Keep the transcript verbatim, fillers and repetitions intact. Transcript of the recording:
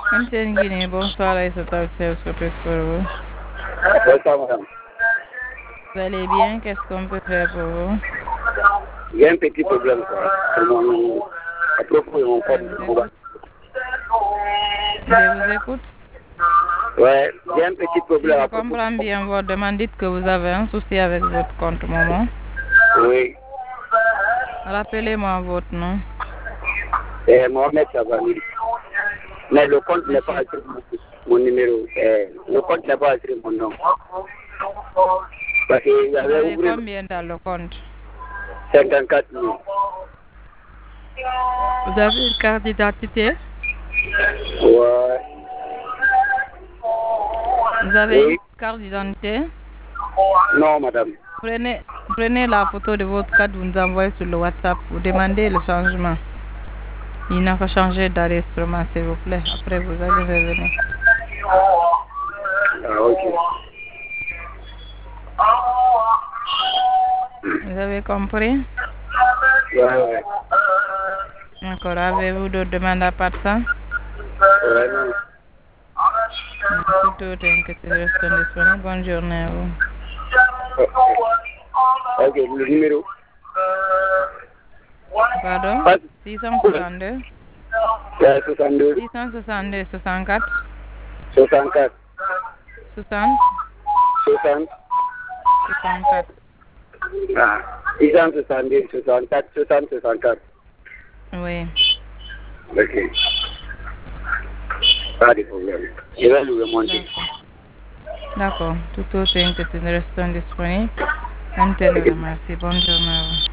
Antenne Guinée, bonsoir Aïssa Talsel, ce que pour vous. Bonsoir, madame. Vous allez bien? Qu'est-ce qu'on peut faire pour vous? Il y a un petit problème, quoi. Mon- À propos de mon compte. Je vous écoute. Je vous écoute. Ouais, il y a un petit Si problème je à propos. comprends bien votre demande, dites que vous avez un souci avec votre compte, maman. Oui. Rappelez-moi votre nom. C'est Mohamed Chavani. Mais le compte n'est pas Monsieur, inscrit mon numéro. Euh, le compte n'est pas inscrit mon nom. Parce qu'il y vous avait avez ouvert combien dans le compte? cinquante-quatre mille. Vous avez une carte d'identité? Ouais. Vous avez une Oui. carte d'identité? Non, madame. Prenez, prenez la photo de votre carte, vous nous envoyez sur le WhatsApp. Vous demandez le changement. Il n'a pas changé d'enregistrement, s'il vous plaît. Après, vous allez revenir. Ah, ok. Vous avez compris? Ouais, ouais. D'accord. Avez-vous d'autres demandes à part ça? Ouais, non. Tout inquiétude reste disponible. Bonne journée à vous. Ok, le numéro. Pardon? Pas- six cent soixante-deux, Ouais, soixante-deux, six cent soixante-deux, soixante-quatre, soixante-quatre, soixante, soixante. soixante-quatre. Ah, six cent soixante-deux, soixante-quatre, soixante, soixante-quatre. Oui. Ok. Pas de problème. Je vais le remonter. D'accord. D'accord. Tout autre inquiétude reste disponible. Antenne, merci. Bonne journée à vous.